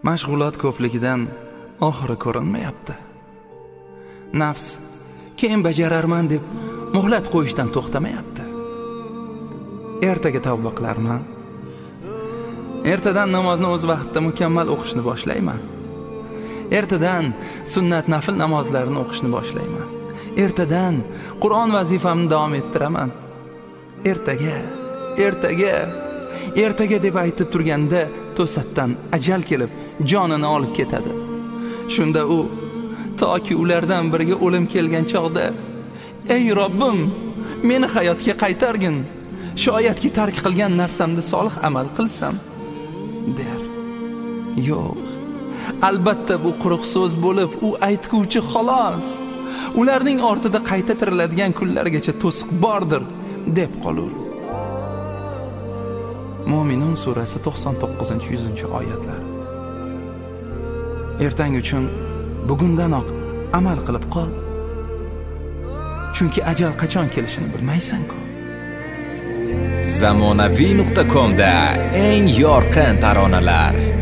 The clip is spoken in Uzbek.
Mashg'ulot ko'pligidan oxiri ko'rinmayapti. Nafs keyin bajararman deb muhlat qo'yishdan to'xtamayapti. Ertaga tavba qilarman. Ertadan namozni o'z vaqtida mukammal o'qishni boshlayman. Ertadan sunnat nafl namozlarini o'qishni boshlayman. Ertadan Qur'on vazifamni davom ettiraman. Ertaga deb aytib turganda to'satdan ajal kelib jonini olib ketadi. Shunda u toki ulardan biriga o'lim kelgan chog'da ey Robbim, meni hayotga qaytargin. Shoyatki tark qilgan narsamda solih amal qilsam der. Yo'q. Albatta bu quruq so'z bo'lib, u aytguvchi xolos. Ularning ortida qayta tiriladigan kunlargacha to'siq bordir deb qolur. Mo'minun surasi 99-100 oyatlar. Ertangi uchun bugundanoq amal qilib qol. Chunki ajal qachon kelishini bilmaysan-ku. Zamonaviy.com da eng yorqin taronalar